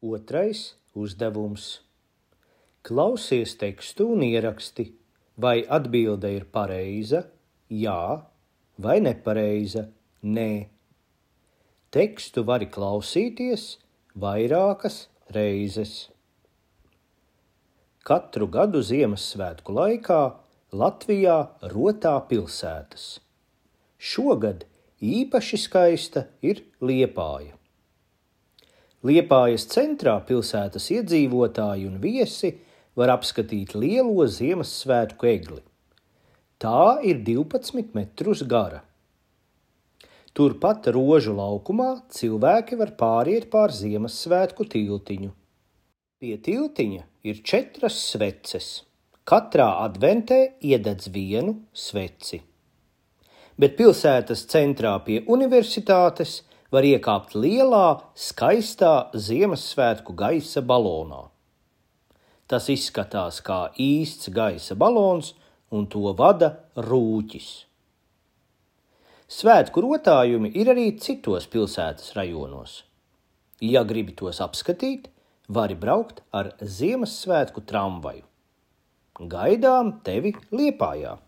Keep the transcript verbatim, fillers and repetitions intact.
Otrais uzdevums. Klausies tekstu un ieraksti, vai atbilde ir pareiza, jā, vai nepareiza, nē. Tekstu vari klausīties vairākas reizes. Katru gadu Ziemassvētku laikā Latvijā rotā pilsētas. Šogad īpaši skaista ir Liepāja. Liepājas centrā pilsētas iedzīvotāji un viesi var apskatīt lielo Ziemassvētku egli. Tā ir divpadsmit metrus gara. Turpat Rožu laukumā cilvēki var pāriet pār Ziemassvētku tiltiņu. Pie tiltiņa ir četras sveces. Katrā adventē iededz vienu sveci. Bet pilsētas centrā pie universitātes var iekāpt lielā, skaistā Ziemassvētku gaisa balonā. Tas izskatās kā īsts gaisa balons un to vada rūķis. Svētku rotājumi ir arī citos pilsētas rajonos. Ja gribi tos apskatīt, vari braukt ar Ziemassvētku tramvaju. Gaidām tevi Liepājā!